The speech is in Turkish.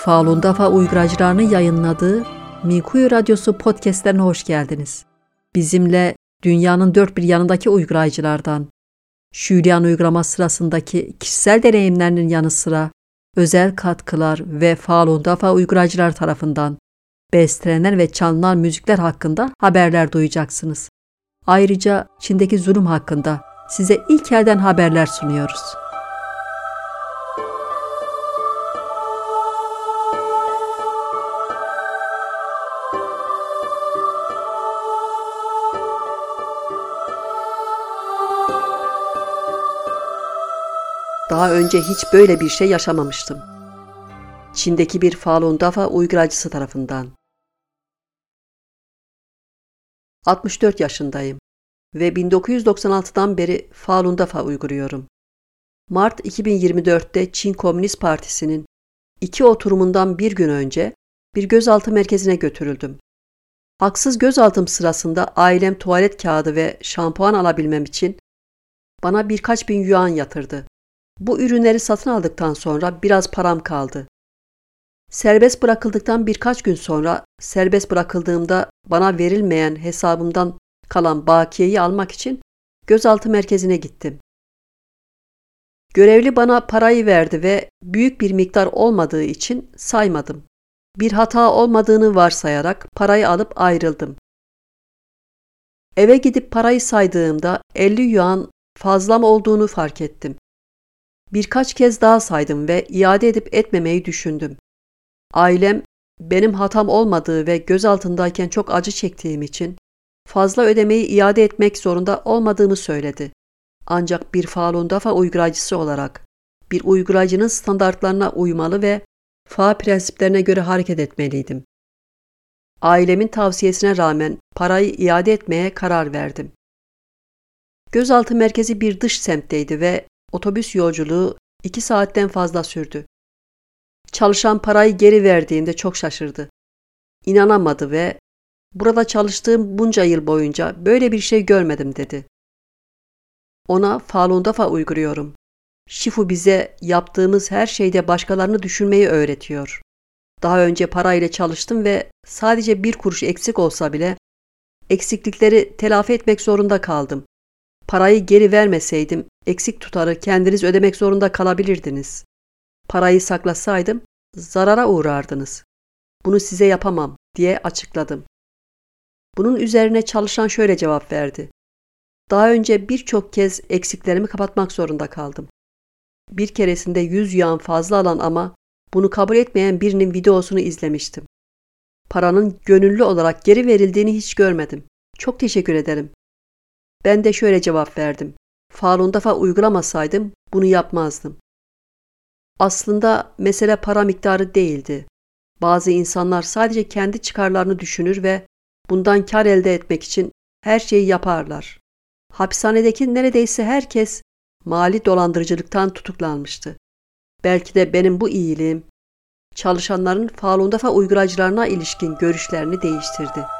Falun Dafa uygaracılarının yayınladığı Minkuyu Radyosu podcastlerine hoş geldiniz. Bizimle dünyanın dört bir yanındaki uygaracılardan, Şüliyan uygulama sırasındaki kişisel deneyimlerinin yanı sıra özel katkılar ve Falun Dafa uygaracılar tarafından bestelenen ve çalınan müzikler hakkında haberler duyacaksınız. Ayrıca Çin'deki zulüm hakkında size ilk elden haberler sunuyoruz. Daha önce hiç böyle bir şey yaşamamıştım. Çin'deki bir Falun Dafa uygaracısı tarafından. 64 yaşındayım ve 1996'dan beri Falun Dafa uyguluyorum. Mart 2024'te Çin Komünist Partisi'nin 2 oturumundan bir gün önce bir gözaltı merkezine götürüldüm. Haksız gözaltım sırasında ailem tuvalet kağıdı ve şampuan alabilmem için bana birkaç bin yuan yatırdı. Bu ürünleri satın aldıktan sonra biraz param kaldı. Serbest bırakıldıktan birkaç gün sonra serbest bırakıldığımda bana verilmeyen hesabımdan kalan bakiyeyi almak için gözaltı merkezine gittim. Görevli bana parayı verdi ve büyük bir miktar olmadığı için saymadım. Bir hata olmadığını varsayarak parayı alıp ayrıldım. Eve gidip parayı saydığımda 50 yuan fazlam olduğunu fark ettim. Birkaç kez daha saydım ve iade edip etmemeyi düşündüm. Ailem benim hatam olmadığı ve gözaltındayken çok acı çektiğim için fazla ödemeyi iade etmek zorunda olmadığımı söyledi. Ancak bir Falun Dafa uygaracısı olarak bir uygaracının standartlarına uymalı ve Fa prensiplerine göre hareket etmeliydim. Ailemin tavsiyesine rağmen parayı iade etmeye karar verdim. Gözaltı merkezi bir dış semtteydi ve otobüs yolculuğu 2 saatten fazla sürdü. Çalışan parayı geri verdiğinde çok şaşırdı. İnanamadı ve "Burada çalıştığım bunca yıl boyunca böyle bir şey görmedim" dedi. Ona Falun Dafa uyguluyorum. Shifu bize yaptığımız her şeyde başkalarını düşünmeyi öğretiyor. Daha önce parayla çalıştım ve sadece 1 kuruş eksik olsa bile eksiklikleri telafi etmek zorunda kaldım. Parayı geri vermeseydim eksik tutarı kendiniz ödemek zorunda kalabilirdiniz. Parayı saklasaydım zarara uğrardınız. Bunu size yapamam diye açıkladım. Bunun üzerine çalışan şöyle cevap verdi. Daha önce birçok kez eksiklerimi kapatmak zorunda kaldım. Bir keresinde 100 yuan fazla alan ama bunu kabul etmeyen birinin videosunu izlemiştim. Paranın gönüllü olarak geri verildiğini hiç görmedim. Çok teşekkür ederim. Ben de şöyle cevap verdim. Falun Dafa uygulamasaydım bunu yapmazdım. Aslında mesele para miktarı değildi. Bazı insanlar sadece kendi çıkarlarını düşünür ve bundan kar elde etmek için her şeyi yaparlar. Hapishanedeki neredeyse herkes mali dolandırıcılıktan tutuklanmıştı. Belki de benim bu iyiliğim çalışanların Falun Dafa uygaracılarına ilişkin görüşlerini değiştirdi.